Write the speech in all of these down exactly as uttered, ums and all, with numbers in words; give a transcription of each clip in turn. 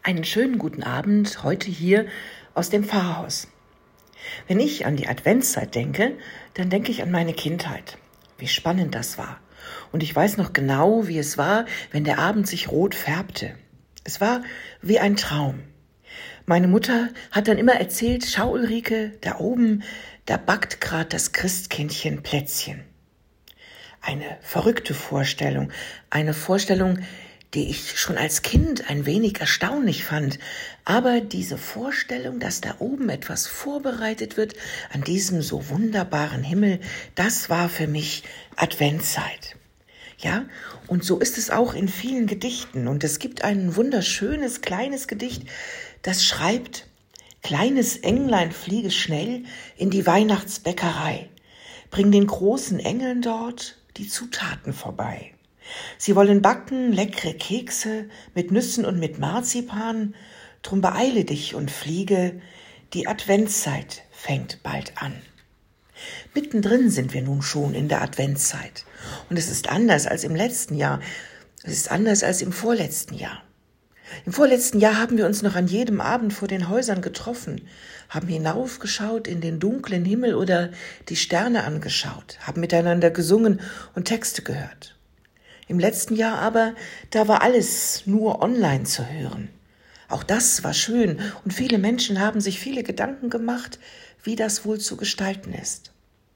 Einen schönen guten Abend heute hier aus dem Pfarrhaus. Wenn ich an die Adventszeit denke, dann denke ich an meine Kindheit. Wie spannend das war. Und ich weiß noch genau, wie es war, wenn der Abend sich rot färbte. Es war wie ein Traum. Meine Mutter hat dann immer erzählt, schau Ulrike, da oben, da backt grad das Christkindchen Plätzchen. Eine verrückte Vorstellung, eine Vorstellung, die ich schon als Kind ein wenig erstaunlich fand. Aber diese Vorstellung, dass da oben etwas vorbereitet wird an diesem so wunderbaren Himmel, das war für mich Adventszeit. Ja, und so ist es auch in vielen Gedichten. Und es gibt ein wunderschönes, kleines Gedicht, das schreibt: Kleines Englein, fliege schnell in die Weihnachtsbäckerei. Bring den großen Engeln dort die Zutaten vorbei. Sie wollen backen leckere Kekse mit Nüssen und mit Marzipan. Drum beeile dich und fliege, die Adventszeit fängt bald an. Mittendrin sind wir nun schon in der Adventszeit. Und es ist anders als im letzten Jahr. Es ist anders als im vorletzten Jahr. Im vorletzten Jahr haben wir uns noch an jedem Abend vor den Häusern getroffen, haben hinaufgeschaut in den dunklen Himmel oder die Sterne angeschaut, haben miteinander gesungen und Texte gehört. Im letzten Jahr aber, da war alles nur online zu hören. Auch das war schön und viele Menschen haben sich viele Gedanken gemacht, wie das wohl zu gestalten ist.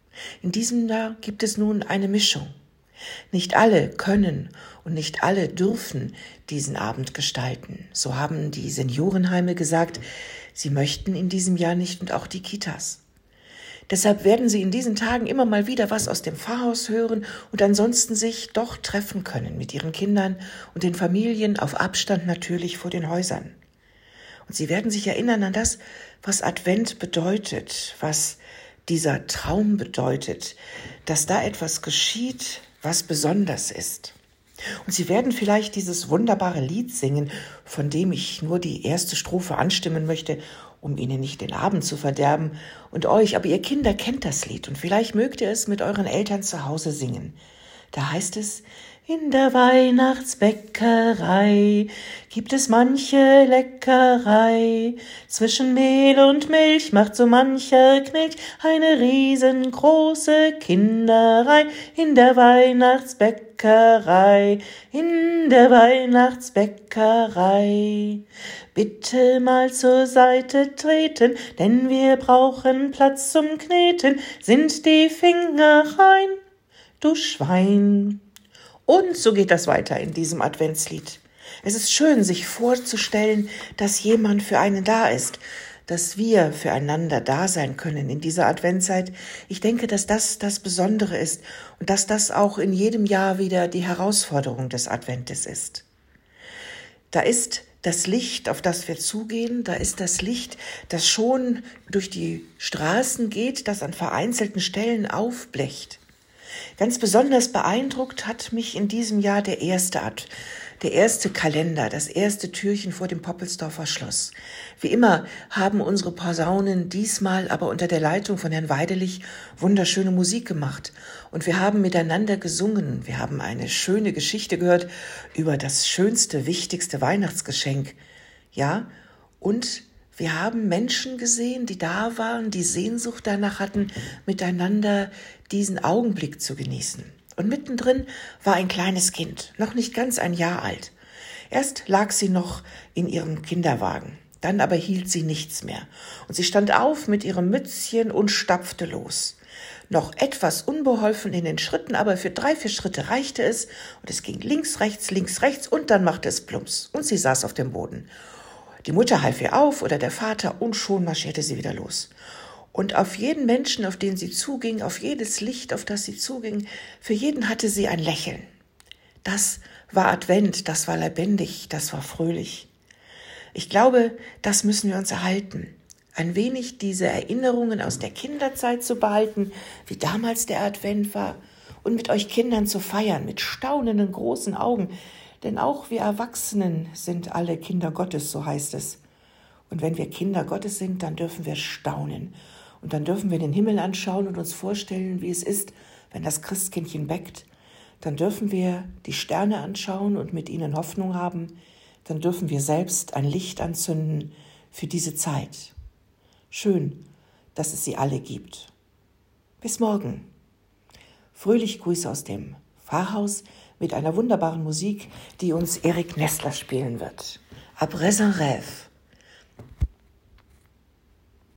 In diesem Jahr gibt es nun eine Mischung. Nicht alle können und nicht alle dürfen diesen Abend gestalten. So haben die Seniorenheime gesagt, sie möchten in diesem Jahr nicht und auch die Kitas. Deshalb werden Sie in diesen Tagen immer mal wieder was aus dem Pfarrhaus hören und ansonsten sich doch treffen können mit Ihren Kindern und den Familien, auf Abstand natürlich vor den Häusern. Und Sie werden sich erinnern an das, was Advent bedeutet, was dieser Traum bedeutet, dass da etwas geschieht, was besonders ist. Und Sie werden vielleicht dieses wunderbare Lied singen, von dem ich nur die erste Strophe anstimmen möchte, um Ihnen nicht den Abend zu verderben und euch, aber ihr Kinder kennt das Lied und vielleicht mögt ihr es mit euren Eltern zu Hause singen. Da heißt es: In der Weihnachtsbäckerei gibt es manche Leckerei. Zwischen Mehl und Milch macht so mancher Knilch eine riesengroße Kinderei. In der Weihnachtsbäckerei, in der Weihnachtsbäckerei. Bitte mal zur Seite treten, denn wir brauchen Platz zum Kneten. Sind die Finger rein, du Schwein? Und so geht das weiter in diesem Adventslied. Es ist schön, sich vorzustellen, dass jemand für einen da ist, dass wir füreinander da sein können in dieser Adventszeit. Ich denke, dass das das Besondere ist und dass das auch in jedem Jahr wieder die Herausforderung des Adventes ist. Da ist das Licht, auf das wir zugehen, da ist das Licht, das schon durch die Straßen geht, das an vereinzelten Stellen aufblecht. Ganz besonders beeindruckt hat mich in diesem Jahr der erste Ad, der erste Kalender, das erste Türchen vor dem Poppelsdorfer Schloss. Wie immer haben unsere Posaunen diesmal aber unter der Leitung von Herrn Weidelich wunderschöne Musik gemacht. Und wir haben miteinander gesungen. Wir haben eine schöne Geschichte gehört über das schönste, wichtigste Weihnachtsgeschenk. Ja, und wir haben Menschen gesehen, die da waren, die Sehnsucht danach hatten, miteinander diesen Augenblick zu genießen. Und mittendrin war ein kleines Kind, noch nicht ganz ein Jahr alt. Erst lag sie noch in ihrem Kinderwagen, dann aber hielt sie nichts mehr. Und sie stand auf mit ihrem Mützchen und stapfte los. Noch etwas unbeholfen in den Schritten, aber für drei, vier Schritte reichte es. Und es ging links, rechts, links, rechts und dann machte es plumps. Und sie saß auf dem Boden. Die Mutter half ihr auf oder der Vater und schon marschierte sie wieder los. Und auf jeden Menschen, auf den sie zuging, auf jedes Licht, auf das sie zuging, für jeden hatte sie ein Lächeln. Das war Advent, das war lebendig, das war fröhlich. Ich glaube, das müssen wir uns erhalten. Ein wenig diese Erinnerungen aus der Kinderzeit zu behalten, wie damals der Advent war, und mit euch Kindern zu feiern, mit staunenden großen Augen. Denn auch wir Erwachsenen sind alle Kinder Gottes, so heißt es. Und wenn wir Kinder Gottes sind, dann dürfen wir staunen. Und dann dürfen wir den Himmel anschauen und uns vorstellen, wie es ist, wenn das Christkindchen bäckt. Dann dürfen wir die Sterne anschauen und mit ihnen Hoffnung haben, dann dürfen wir selbst ein Licht anzünden für diese Zeit. Schön, dass es sie alle gibt. Bis morgen. Fröhlich Grüße aus dem Pfarrhaus mit einer wunderbaren Musik, die uns Erik Nestler spielen wird. Après un rêve.